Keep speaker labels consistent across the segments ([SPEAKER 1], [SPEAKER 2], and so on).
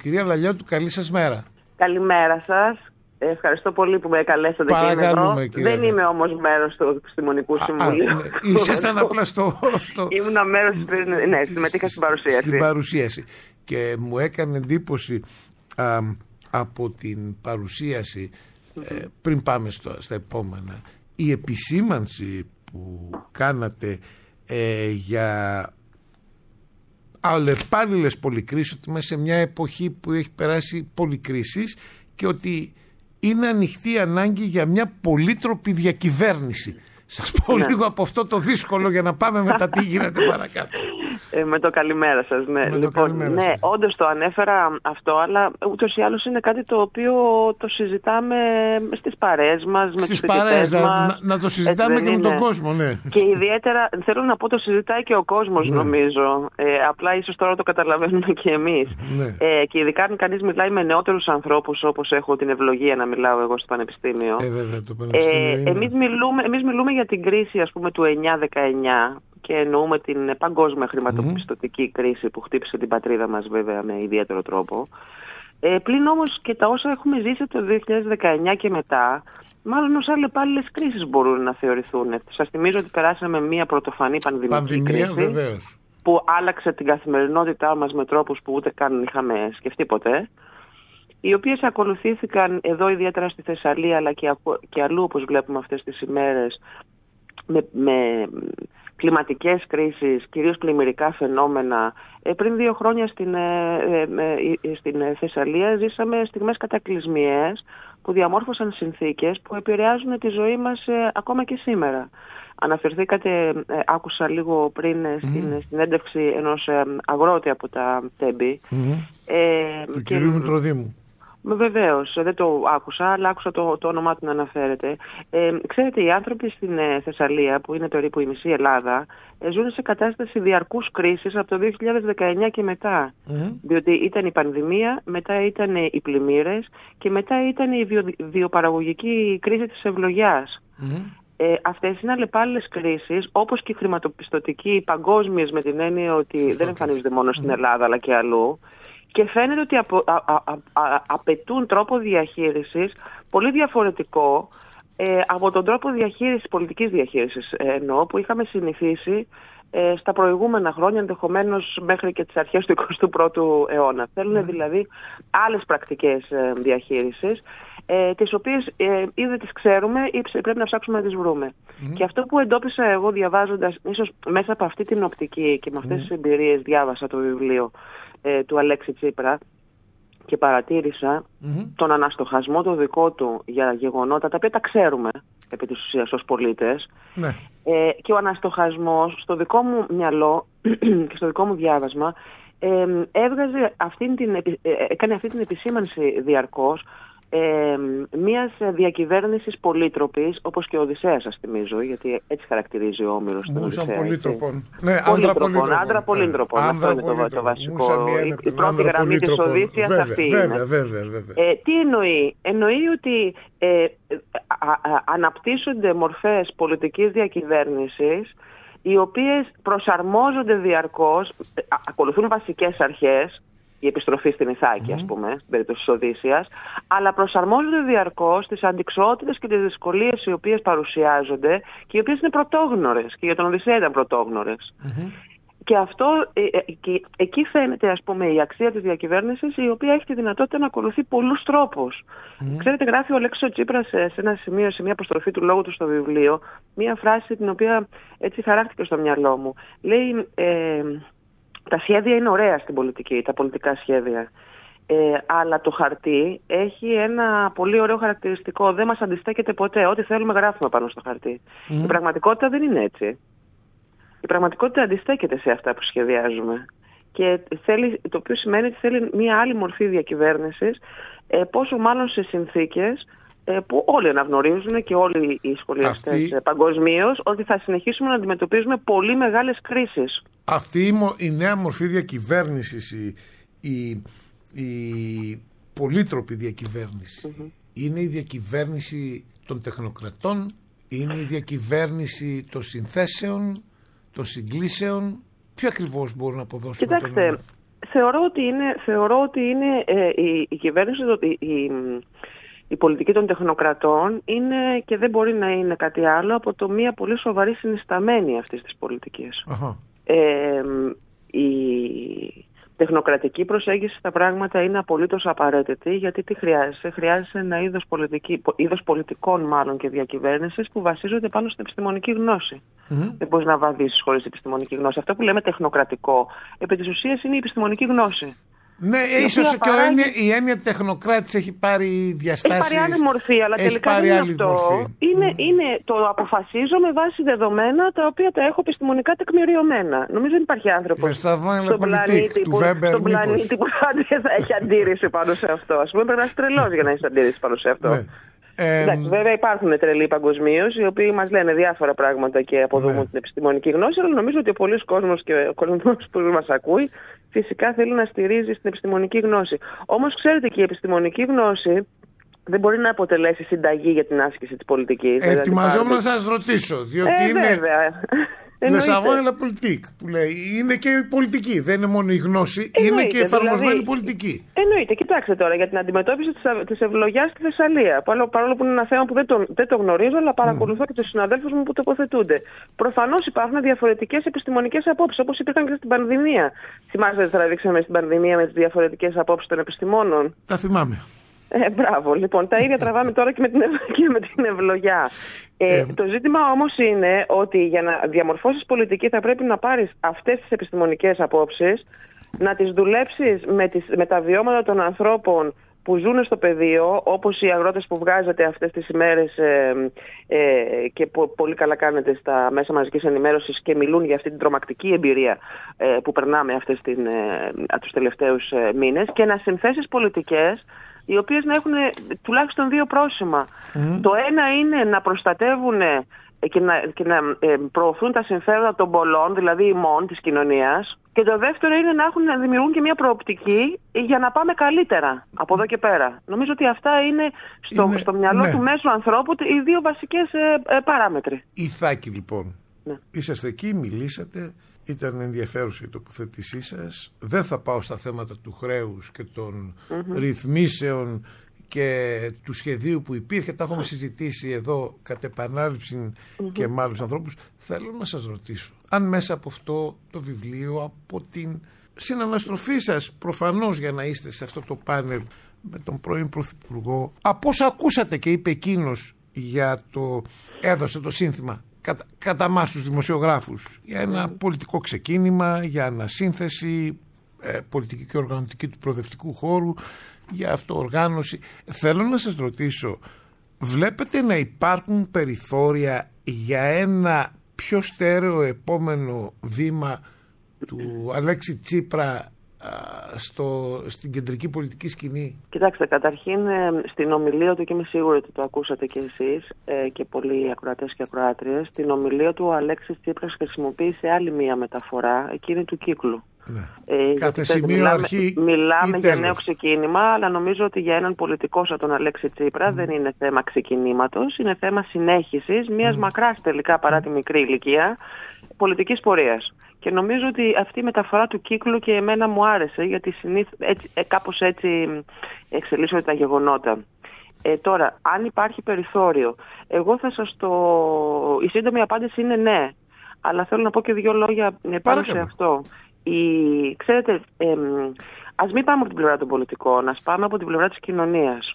[SPEAKER 1] Κυρία Λαλιώτου, καλή σας μέρα.
[SPEAKER 2] Καλημέρα σας. Ευχαριστώ πολύ που με καλέσατε.
[SPEAKER 1] Παρακαλούμε, κύριε.
[SPEAKER 2] Δεν είμαι όμως μέρος του Επιστημονικού Συμβουλίου.
[SPEAKER 1] Ήσασταν απλά στο...
[SPEAKER 2] Ήμουν μέρος, ναι, συμμετείχα στην παρουσίαση.
[SPEAKER 1] Στην παρουσίαση. Και μου έκανε εντύπωση από την παρουσίαση, πριν πάμε στα επόμενα, η επισήμανση που κάνατε για αλλεπάλληλες πολυκρίσεις, ότι μέσα σε μια εποχή που έχει περάσει πολυκρίσεις και ότι είναι ανοιχτή ανάγκη για μια πολύτροπη διακυβέρνηση. Σας πω λίγο από αυτό το δύσκολο για να πάμε μετά τι γίνεται παρακάτω.
[SPEAKER 2] Με το καλημέρα σας, ναι. Λοιπόν, ναι, όντως το ανέφερα αυτό, αλλά ούτως ή άλλως είναι κάτι το οποίο το συζητάμε στις παρέες μας, με τους φοιτητές μας.
[SPEAKER 1] Να το συζητάμε και με τον κόσμο, ναι.
[SPEAKER 2] Και ιδιαίτερα, θέλω να πω, το συζητάει και ο κόσμος, νομίζω. Απλά ίσως τώρα το καταλαβαίνουμε και εμείς.
[SPEAKER 1] Ναι.
[SPEAKER 2] Και ειδικά αν κανείς μιλάει με νεότερους ανθρώπους, όπως έχω την ευλογία να μιλάω εγώ στο Πανεπιστήμιο.
[SPEAKER 1] Βέβαια, το Πανεπιστήμιο
[SPEAKER 2] εμείς μιλούμε για την κρίση, ας πούμε, του 9-19. Και εννοούμε την παγκόσμια χρηματοπιστωτική κρίση που χτύπησε την πατρίδα μας, βέβαια, με ιδιαίτερο τρόπο. Πλην όμως και τα όσα έχουμε ζήσει το 2019 και μετά, μάλλον ως αλλεπάλληλες κρίσεις μπορούν να θεωρηθούν. Σας θυμίζω ότι περάσαμε μια πρωτοφανή πανδημική κρίση,
[SPEAKER 1] βεβαίως,
[SPEAKER 2] που άλλαξε την καθημερινότητά μας με τρόπους που ούτε καν είχαμε σκεφτεί ποτέ, οι οποίες ακολουθήθηκαν εδώ ιδιαίτερα στη Θεσσαλία, αλλά και αλλού, όπως βλέπουμε αυτές τις ημέρες, με κλιματικές κρίσεις, κυρίως πλημμυρικά φαινόμενα. Πριν 2 χρόνια στην Θεσσαλία ζήσαμε στιγμές κατακλυσμιαίες που διαμόρφωσαν συνθήκες που επηρεάζουν τη ζωή μας ακόμα και σήμερα. Αναφερθήκατε, άκουσα λίγο πριν στην συνέντευξη ενός αγρότη από τα Τέμπη.
[SPEAKER 1] Του κυρίου Μητροδήμου.
[SPEAKER 2] Βεβαίως, δεν το άκουσα, αλλά άκουσα το όνομά του να αναφέρεται. Ξέρετε, οι άνθρωποι στην Θεσσαλία, που είναι περίπου η μισή Ελλάδα, ζουν σε κατάσταση διαρκούς κρίσης από το 2019 και μετά. Διότι ήταν η πανδημία, μετά ήταν οι πλημμύρες και μετά ήταν η βιοπαραγωγική κρίση της ευλογιάς. Αυτές είναι αλλεπάλληλες κρίσεις, όπως και οι χρηματοπιστωτικοί παγκόσμιες, με την έννοια ότι δεν εμφανίζονται μόνο στην Ελλάδα αλλά και αλλού. Και φαίνεται ότι απαιτούν τρόπο διαχείρισης πολύ διαφορετικό από τον τρόπο διαχείρισης, πολιτικής διαχείρισης εννοώ, που είχαμε συνηθίσει στα προηγούμενα χρόνια, ενδεχομένως μέχρι και τις αρχές του 21ου αιώνα. Θέλουν δηλαδή άλλες πρακτικές διαχείρισης, τις οποίες ή δεν τις ξέρουμε ή πρέπει να ψάξουμε να τις βρούμε. Και αυτό που εντόπισα εγώ διαβάζοντας, ίσως μέσα από αυτή την οπτική και με αυτές τις εμπειρίες, διάβασα το βιβλίο του Αλέξη Τσίπρα και παρατήρησα τον αναστοχασμό το δικό του για γεγονότα τα οποία τα ξέρουμε επί της ουσίας ως πολίτες, και ο αναστοχασμός στο δικό μου μυαλό και στο δικό μου διάβασμα έκανε αυτή την επισήμανση διαρκώς μιας διακυβέρνησης πολύτροπης, όπως και ο Οδυσσέας, σας θυμίζω, γιατί έτσι χαρακτηρίζει ο Όμηρος τον Οδυσσέα.
[SPEAKER 1] Πολύτροπων.
[SPEAKER 2] Άντρα πολύτροπων. Αυτό είναι το βασικό. Η πρώτη γραμμή της Οδύσσιας αυτή είναι. Τι εννοεί? Εννοεί ότι αναπτύσσονται μορφές πολιτικής διακυβέρνησης, οι οποίες προσαρμόζονται διαρκώς, ακολουθούν βασικές αρχές, η επιστροφή στην Ιθάκη, ας πούμε, στην περίπτωση της Οδύσσιας, αλλά προσαρμόζονται διαρκώς στις αντιξοότητες και τις δυσκολίες οι οποίες παρουσιάζονται και οι οποίες είναι πρωτόγνωρες, και για τον Οδυσσέα ήταν πρωτόγνωρες. Και αυτό, εκεί φαίνεται, ας πούμε, η αξία της διακυβέρνησης, η οποία έχει τη δυνατότητα να ακολουθεί πολλούς τρόπους. Ξέρετε, γράφει ο Αλέξης Τσίπρας σε ένα σημείο, σε μια αποστροφή του λόγου του στο βιβλίο, μια φράση την οποία έτσι χαράχτηκε στο μυαλό μου. Λέει, τα σχέδια είναι ωραία στην πολιτική, τα πολιτικά σχέδια. Αλλά το χαρτί έχει ένα πολύ ωραίο χαρακτηριστικό. Δεν μας αντιστέκεται ποτέ. Ό,τι θέλουμε γράφουμε πάνω στο χαρτί. Η πραγματικότητα δεν είναι έτσι. Η πραγματικότητα αντιστέκεται σε αυτά που σχεδιάζουμε. Και το οποίο σημαίνει ότι θέλει μια άλλη μορφή διακυβέρνησης, πόσο μάλλον σε συνθήκες που όλοι αναγνωρίζουν και όλοι οι σχολιαστές παγκοσμίως, ότι θα συνεχίσουμε να αντιμετωπίζουμε πολύ μεγάλες κρίσεις.
[SPEAKER 1] Αυτή η νέα μορφή διακυβέρνησης, η πολύτροπη διακυβέρνηση, είναι η διακυβέρνηση των τεχνοκρατών, είναι η διακυβέρνηση των συνθέσεων, των συγκλήσεων? Ποιο ακριβώς μπορούν να αποδώσουν?
[SPEAKER 2] Κοιτάξτε, Θεωρώ ότι είναι η κυβέρνηση, η πολιτική των τεχνοκρατών είναι και δεν μπορεί να είναι κάτι άλλο από το μία πολύ σοβαρή συνισταμένη αυτής της πολιτικής. Η τεχνοκρατική προσέγγιση στα πράγματα είναι απολύτως απαραίτητη, γιατί τι χρειάζεσαι? Χρειάζεσαι ένα είδος πολιτικών μάλλον και διακυβέρνησης που βασίζονται πάνω στην επιστημονική γνώση. Δεν μπορείς να βαδίσεις χωρίς επιστημονική γνώση. Αυτό που λέμε τεχνοκρατικό, επί της ουσίας είναι η επιστημονική γνώση.
[SPEAKER 1] Ναι, ίσως και η έννοια τεχνοκράτης έχει πάρει διαστάσεις.
[SPEAKER 2] Έχει πάρει άλλη μορφή, αλλά τελικά δεν είναι αυτό. Είναι το αποφασίζω με βάση δεδομένα τα οποία τα έχω επιστημονικά τεκμηριωμένα. Νομίζω δεν υπάρχει άνθρωπος στον πλανήτη που θα έχει αντίρρηση πάνω σε αυτό. Ας πούμε, πρέπει να είσαι τρελός για να έχεις αντίρρηση πάνω σε αυτό. Ναι. Εντάξει, βέβαια υπάρχουν τρελοί παγκοσμίως οι οποίοι μας λένε διάφορα πράγματα και αποδομούν την επιστημονική γνώση, αλλά νομίζω ότι ο πολλής κόσμος και ο κόσμος που μας ακούει φυσικά θέλει να στηρίζει στην επιστημονική γνώση. Όμως ξέρετε, και η επιστημονική γνώση δεν μπορεί να αποτελέσει συνταγή για την άσκηση της πολιτικής.
[SPEAKER 1] Ετοιμαζόμουν να σας ρωτήσω, διότι Le savoir la politique που λέει. Είναι και η πολιτική, δεν είναι μόνο η γνώση, είναι και η εφαρμοσμένη πολιτική.
[SPEAKER 2] Εννοείται. Κοιτάξτε τώρα για την αντιμετώπιση της ευλογιάς στη Θεσσαλία. Παρόλο που είναι ένα θέμα που δεν το γνωρίζω, αλλά παρακολουθώ και τους συναδέλφους μου που τοποθετούνται. Προφανώς υπάρχουν διαφορετικές επιστημονικές απόψεις, όπως υπήρχαν και στην πανδημία. Θυμάστε ότι τραβήξαμε στην πανδημία με τις διαφορετικές απόψεις των επιστημόνων?
[SPEAKER 1] Τα θυμάμαι.
[SPEAKER 2] Μπράβο. Λοιπόν, τα ίδια τραβάμε τώρα και με την ευλογιά. Το ζήτημα όμως είναι ότι για να διαμορφώσεις πολιτική θα πρέπει να πάρεις αυτές τις επιστημονικές απόψεις, να τις δουλέψεις με τα βιώματα των ανθρώπων που ζουν στο πεδίο, όπως οι αγρότες που βγάζετε αυτές τις ημέρες και πολύ καλά κάνετε στα μέσα μαζικής ενημέρωσης και μιλούν για αυτή την τρομακτική εμπειρία που περνάμε τους τελευταίους μήνες, και να συνθέσεις πολιτικές οι οποίες να έχουν τουλάχιστον δύο πρόσημα. Το ένα είναι να προστατεύουν και να προωθούν τα συμφέροντα των πολλών, δηλαδή ημών της κοινωνίας, και το δεύτερο είναι να δημιουργούν και μια προοπτική για να πάμε καλύτερα από εδώ και πέρα. Νομίζω ότι αυτά είναι στο μυαλό του μέσου ανθρώπου οι δύο βασικές παράμετροι.
[SPEAKER 1] Ιθάκη, λοιπόν. Ναι. Είσαστε εκεί, μιλήσατε. Ήταν ενδιαφέρουσα η τοποθέτησή σας. Δεν θα πάω στα θέματα του χρέους και των ρυθμίσεων και του σχεδίου που υπήρχε. Τα έχουμε συζητήσει εδώ κατ' επανάληψη και με άλλους ανθρώπους. Θέλω να σας ρωτήσω, αν μέσα από αυτό το βιβλίο, από την συναναστροφή σας, προφανώς για να είστε σε αυτό το πάνελ με τον πρώην Πρωθυπουργό, από όσα ακούσατε και είπε εκείνος έδωσε το σύνθημα κατά εμάς τους δημοσιογράφους για ένα πολιτικό ξεκίνημα, για ανασύνθεση πολιτική και οργανωτική του προοδευτικού χώρου, για αυτοοργάνωση. Θέλω να σας ρωτήσω, βλέπετε να υπάρχουν περιθώρια για ένα πιο στέρεο επόμενο βήμα του Αλέξη Τσίπρα στην κεντρική πολιτική σκηνή? Κοιτάξτε, καταρχήν στην ομιλία του, και είμαι σίγουρη ότι το ακούσατε και εσείς και πολλοί ακροατές και ακροάτριες, στην ομιλία του ο Αλέξης Τσίπρας χρησιμοποίησε άλλη μία μεταφορά, εκείνη του κύκλου. Ναι. Κάθε σημείο αρχή μιλάμε για νέο ξεκίνημα, αλλά νομίζω ότι για έναν πολιτικό σαν τον Αλέξη Τσίπρα δεν είναι θέμα ξεκινήματος, είναι θέμα συνέχισης μιας μακράς τελικά, παρά τη μικρή ηλικία, πολιτικής πορείας. Και νομίζω ότι αυτή η μεταφορά του κύκλου και εμένα μου άρεσε, γιατί κάπως έτσι εξελίσσονται τα γεγονότα. Τώρα, αν υπάρχει περιθώριο, εγώ θα σας η σύντομη απάντηση είναι ναι, αλλά θέλω να πω και δύο λόγια πάνω σε αυτό. Ξέρετε, ας μην πάμε από την πλευρά των πολιτικών, ας πάμε από την πλευρά της κοινωνίας.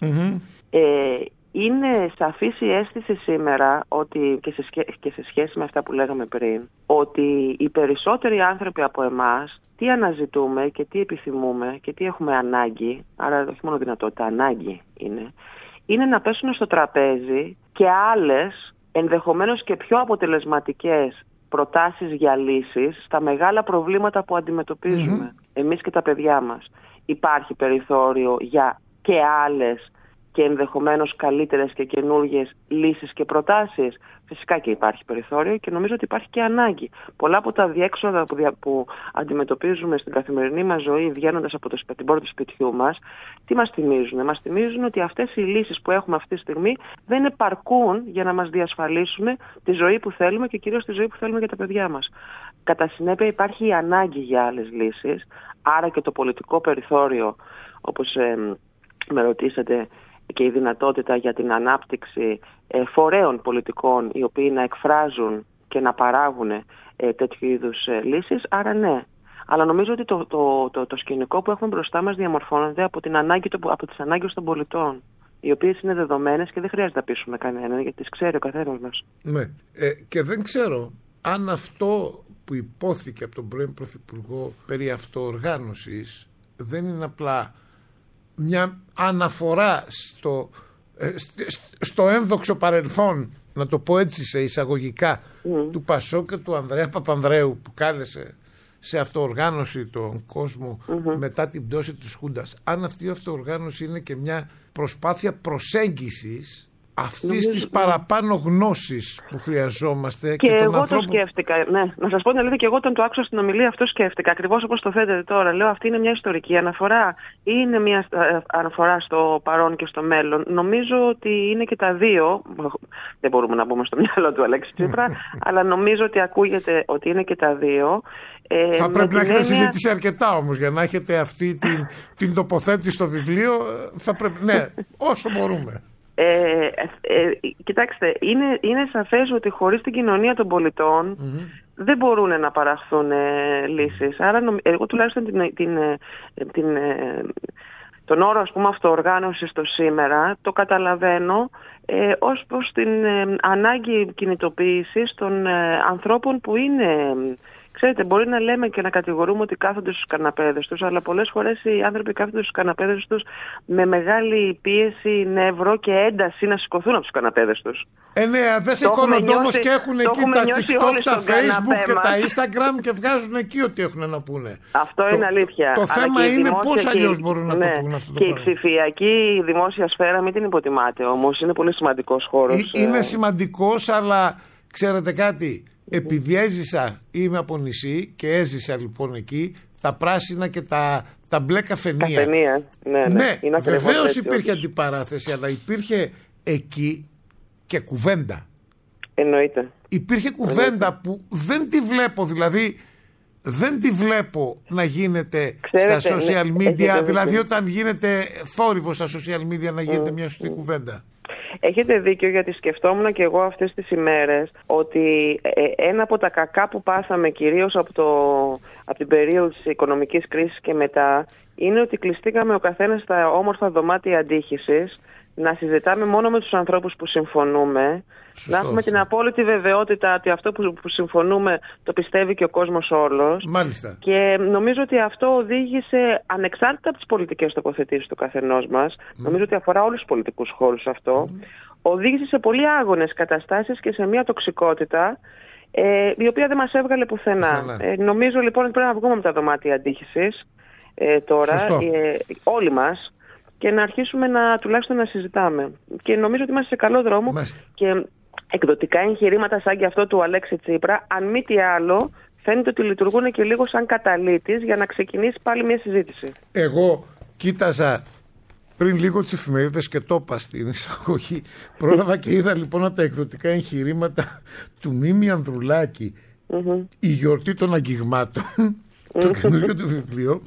[SPEAKER 1] Είναι σαφής η αίσθηση σήμερα ότι, και σε σχέση με αυτά που λέγαμε πριν, ότι οι περισσότεροι άνθρωποι από εμάς τι αναζητούμε και τι επιθυμούμε και τι έχουμε ανάγκη, άρα όχι μόνο δυνατότητα, ανάγκη είναι να πέσουν στο τραπέζι και άλλες, ενδεχομένως και πιο αποτελεσματικές προτάσεις για λύσεις στα μεγάλα προβλήματα που αντιμετωπίζουμε εμείς και τα παιδιά μας. Υπάρχει περιθώριο για και άλλες και ενδεχομένως καλύτερες και καινούργιες λύσεις και προτάσεις? Φυσικά και υπάρχει περιθώριο, και νομίζω ότι υπάρχει και ανάγκη. Πολλά από τα διέξοδα που αντιμετωπίζουμε στην καθημερινή μας ζωή, βγαίνοντας από την πόρτα του σπιτιού μας, τι μας θυμίζουν? Μας θυμίζουν ότι αυτές οι λύσεις που έχουμε αυτή τη στιγμή δεν επαρκούν για να μας διασφαλίσουν τη ζωή που θέλουμε, και κυρίως τη ζωή που θέλουμε για τα παιδιά μας.
[SPEAKER 2] κατά συνέπεια υπάρχει η ανάγκη για άλλες λύσεις, άρα και το πολιτικό περιθώριο, όπως με ρωτήσατε, και η δυνατότητα για την ανάπτυξη φορέων πολιτικών οι οποίοι να εκφράζουν και να παράγουν τέτοιου είδους λύσεις, άρα ναι. Αλλά νομίζω ότι το σκηνικό που έχουμε μπροστά μας διαμορφώνεται από τις ανάγκες των πολιτών, οι οποίες είναι δεδομένες και δεν χρειάζεται να πείσουμε κανέναν, γιατί τις ξέρει ο καθένας μας.
[SPEAKER 1] Ναι. Και δεν ξέρω αν αυτό που υπόθηκε από τον πρώην Πρωθυπουργό περί αυτοοργάνωσης δεν είναι απλά μια αναφορά στο ένδοξο παρελθόν, να το πω έτσι σε εισαγωγικά, του Πασόκ και του Ανδρέα Παπανδρέου, που κάλεσε σε αυτοοργάνωση τον κόσμο μετά την πτώση της Χούντας. Αν αυτή η αυτοοργάνωση είναι και μια προσπάθεια προσέγγισης αυτής της παραπάνω γνώσης που χρειαζόμαστε και
[SPEAKER 2] εγώ ανθρώπων... το σκέφτηκα, ναι. Να σας πω την αλήθεια, και εγώ όταν το άκουσα στην ομιλία αυτό σκέφτηκα, ακριβώς όπως το θέτετε τώρα. Λέω, αυτή είναι μια ιστορική αναφορά ή είναι μια αναφορά στο παρόν και στο μέλλον? Νομίζω ότι είναι και τα δύο. Δεν μπορούμε να μπούμε στο μυαλό του Αλέξη Τσίπρα, αλλά νομίζω ότι ακούγεται ότι είναι και τα δύο.
[SPEAKER 1] Θα πρέπει να έχετε συζητήσει αρκετά όμως για να έχετε αυτή την τοποθέτηση στο βιβλίο. Θα πρέπει, ναι, όσο μπορούμε.
[SPEAKER 2] Κοιτάξτε, είναι σαφές ότι χωρίς την κοινωνία των πολιτών δεν μπορούν να παραχθούν λύσεις. Άρα εγώ τουλάχιστον τον όρο, ας πούμε, αυτοοργάνωση στο σήμερα το καταλαβαίνω ως προς την ανάγκη κινητοποίησης των ανθρώπων που είναι... Ξέρετε, μπορεί να λέμε και να κατηγορούμε ότι κάθονται στους καναπέδες τους, αλλά πολλές φορές οι άνθρωποι κάθονται στους καναπέδες τους με μεγάλη πίεση, νεύρο και ένταση να σηκωθούν από τους καναπέδες τους.
[SPEAKER 1] Ναι, δεν σηκώνονται όμως και έχουν εκεί τα TikTok, τα Facebook και τα Instagram και βγάζουν εκεί ό,τι έχουν να πούνε.
[SPEAKER 2] Αυτό είναι αλήθεια.
[SPEAKER 1] Το θέμα είναι πώς αλλιώς μπορούν να το πούν αυτό το πράγμα.
[SPEAKER 2] Και η ψηφιακή δημόσια σφαίρα μην την υποτιμάτε όμως, είναι πολύ σημαντικός χώρος.
[SPEAKER 1] Είναι σημαντικός, αλλά ξέρετε κάτι. Επειδή είμαι από νησί και έζησα λοιπόν εκεί, τα πράσινα και τα μπλε καφενεία. Ναι, βεβαίως υπήρχε αντιπαράθεση, αλλά υπήρχε εκεί και κουβέντα.
[SPEAKER 2] Εννοείται.
[SPEAKER 1] Υπήρχε κουβέντα που δεν τη βλέπω, δηλαδή δεν τη βλέπω να γίνεται, ξέρετε, στα social media, δηλαδή όταν γίνεται θόρυβο στα social media να γίνεται μια σωστή κουβέντα.
[SPEAKER 2] Έχετε δίκιο, γιατί σκεφτόμουν και εγώ αυτές τις ημέρες ότι ένα από τα κακά που πάθαμε κυρίως από την περίοδο της οικονομικής κρίσης και μετά είναι ότι κλειστήκαμε ο καθένας στα όμορφα δωμάτια αντίχησης, να συζητάμε μόνο με τους ανθρώπους που συμφωνούμε, να έχουμε την απόλυτη βεβαιότητα ότι αυτό που συμφωνούμε το πιστεύει και ο κόσμος όλος.
[SPEAKER 1] Μάλιστα.
[SPEAKER 2] Και νομίζω ότι αυτό οδήγησε, ανεξάρτητα από τις πολιτικές τοποθετήσεις του καθενός μας, νομίζω ότι αφορά όλους τους πολιτικούς χώρους αυτό, οδήγησε σε πολύ άγονες καταστάσεις και σε μια τοξικότητα η οποία δεν μας έβγαλε πουθενά. Νομίζω λοιπόν ότι πρέπει να βγούμε από τα δωμάτια αντίχησης τώρα, όλοι μας, και να αρχίσουμε τουλάχιστον να συζητάμε. Και νομίζω ότι είμαστε σε καλό δρόμο. Και εκδοτικά εγχειρήματα σαν και αυτό του Αλέξη Τσίπρα, αν μη τι άλλο, φαίνεται ότι λειτουργούν και λίγο σαν καταλήτης για να ξεκινήσει πάλι μια συζήτηση.
[SPEAKER 1] Εγώ κοίταζα πριν λίγο τις εφημερίδες και το είπα στην εισαγωγή. Πρόλαβα και είδα λοιπόν από τα εκδοτικά εγχειρήματα του Μίμη Ανδρουλάκη, η γιορτή των αγγιγμάτων, το καινούργιο του βιβλίο.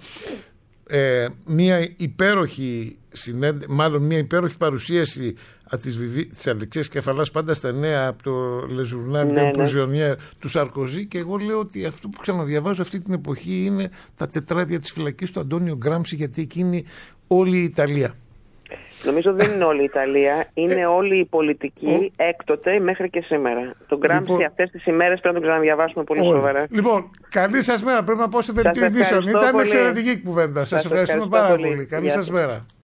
[SPEAKER 1] Μια υπέροχη μια υπέροχη παρουσίαση της Αλεξίας Κεφαλάς, πάντα στα νέα, από το Le Journal Prisionnier του Σαρκοζή, και εγώ λέω ότι αυτό που ξαναδιαβάζω αυτή την εποχή είναι τα τετράδια της φυλακής του Αντώνιο Γκράμψη, γιατί εκεί είναι όλη η Ιταλία.
[SPEAKER 2] Νομίζω δεν είναι όλη η Ιταλία, είναι όλη η πολιτική έκτοτε μέχρι και σήμερα. Τον Γκράμψη αυτές τις ημέρες πρέπει να τον ξαναδιαβάσουμε πολύ σοβαρά.
[SPEAKER 1] Λοιπόν, καλή σας μέρα. Πρέπει να πω σε δελτίο ειδήσεων. Ήταν εξαιρετική κουβέντα. Σας ευχαριστούμε πάρα πολύ. Καλή σας μέρα.